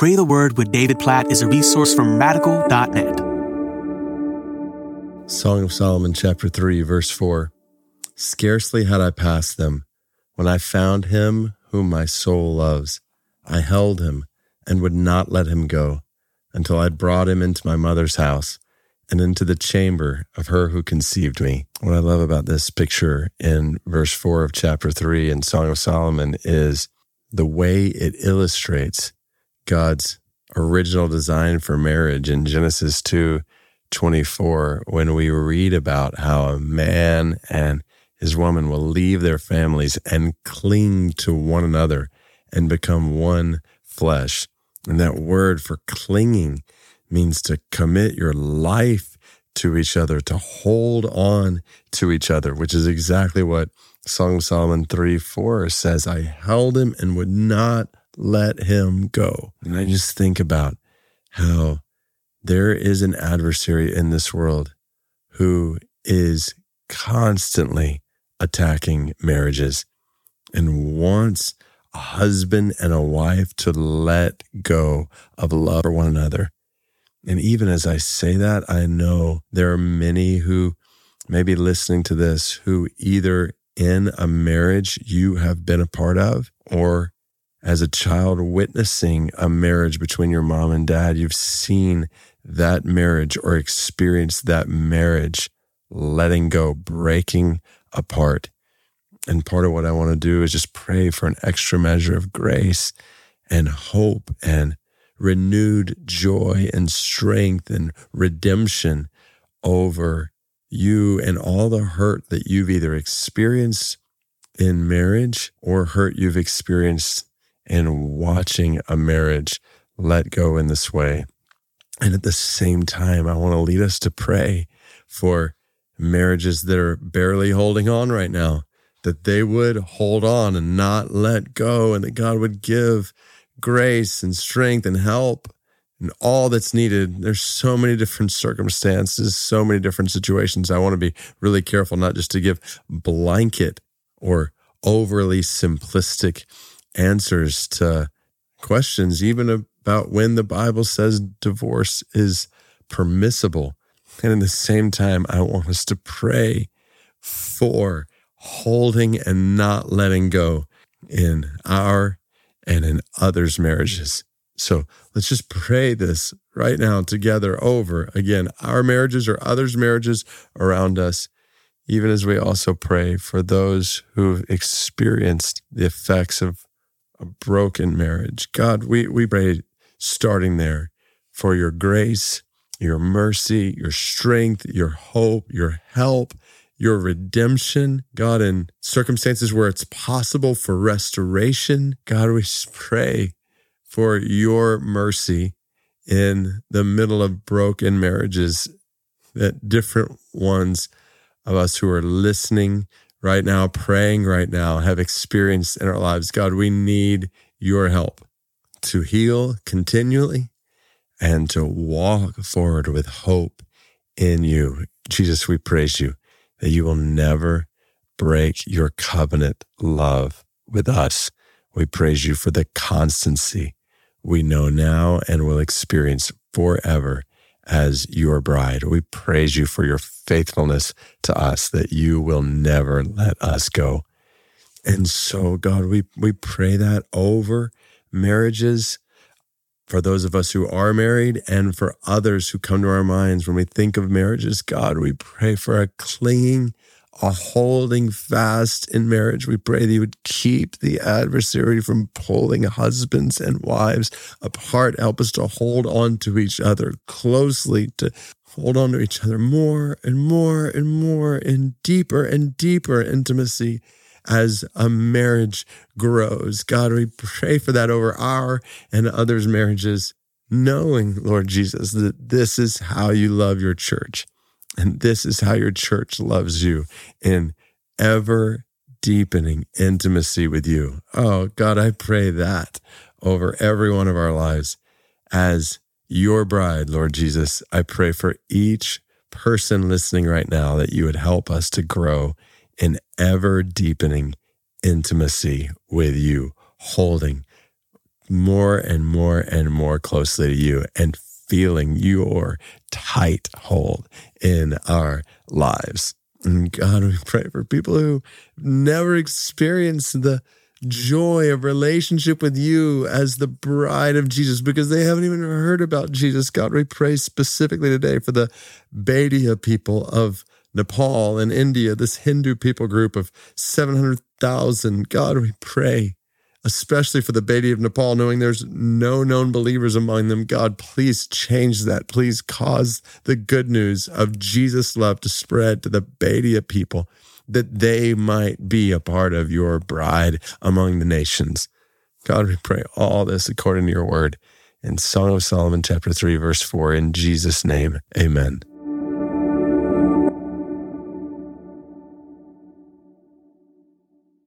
Pray the Word with David Platt is a resource from Radical.net. Song of Solomon, chapter 3, verse 4. Scarcely had I passed them, when I found him whom my soul loves. I held him and would not let him go, until I brought him into my mother's house and into the chamber of her who conceived me. What I love about this picture in verse 4 of chapter 3 in Song of Solomon is the way it illustrates God's original design for marriage in Genesis 2:24, when we read about how a man and his woman will leave their families and cling to one another and become one flesh. And that word for clinging means to commit your life to each other, to hold on to each other, which is exactly what Song of Solomon 3:4 says. I held him and would not let him go. And I just think about how there is an adversary in this world who is constantly attacking marriages and wants a husband and a wife to let go of love for one another. And even as I say that, I know there are many who may be listening to this who either in a marriage you have been a part of, or as a child witnessing a marriage between your mom and dad, you've seen that marriage or experienced that marriage letting go, breaking apart. And part of what I want to do is just pray for an extra measure of grace and hope and renewed joy and strength and redemption over you and all the hurt that you've either experienced in marriage or hurt you've experienced in watching a marriage let go in this way. And at the same time, I want to lead us to pray for marriages that are barely holding on right now, that they would hold on and not let go, and that God would give grace and strength and help and all that's needed. There's so many different circumstances, so many different situations. I want to be really careful not just to give blanket or overly simplistic answers to questions, even about when the Bible says divorce is permissible. And at the same time, I want us to pray for holding and not letting go in our and in others' marriages. So let's just pray this right now together over, again, our marriages or others' marriages around us, even as we also pray for those who've experienced the effects of a broken marriage. God, we pray starting there for your grace, your mercy, your strength, your hope, your help, your redemption. God, in circumstances where it's possible for restoration, God, we pray for your mercy in the middle of broken marriages that different ones of us who are listening right now, praying right now, have experienced in our lives. God, we need your help to heal continually and to walk forward with hope in you. Jesus, we praise you that you will never break your covenant love with us. We praise you for the constancy we know now and will experience forever as your bride. We praise you for your faithfulness to us, that you will never let us go. And so, God, we pray that over marriages, for those of us who are married and for others who come to our minds when we think of marriages. God, we pray for a clinging, a holding fast in marriage. We pray that you would keep the adversary from pulling husbands and wives apart. Help us to hold on to each other closely, to hold on to each other more and more and more in deeper and deeper intimacy as a marriage grows. God, we pray for that over our and others' marriages, knowing, Lord Jesus, that this is how you love your church. And this is how your church loves you, in ever deepening intimacy with you. Oh, God, I pray that over every one of our lives as your bride, Lord Jesus. I pray for each person listening right now that you would help us to grow in ever deepening intimacy with you, holding more and more and more closely to you and feeling your tight hold in our lives. And God, we pray for people who never experienced the joy of relationship with you as the bride of Jesus because they haven't even heard about Jesus. God, we pray specifically today for the Baidiya people of Nepal and India, this Hindu people group of 700,000. God, we pray especially for the Baidiya of Nepal, knowing there's no known believers among them. God, please change that. Please cause the good news of Jesus' love to spread to the Baidiya people, that they might be a part of your bride among the nations. God, we pray all this according to your word. In Song of Solomon, chapter 3, verse 4, in Jesus' name, amen.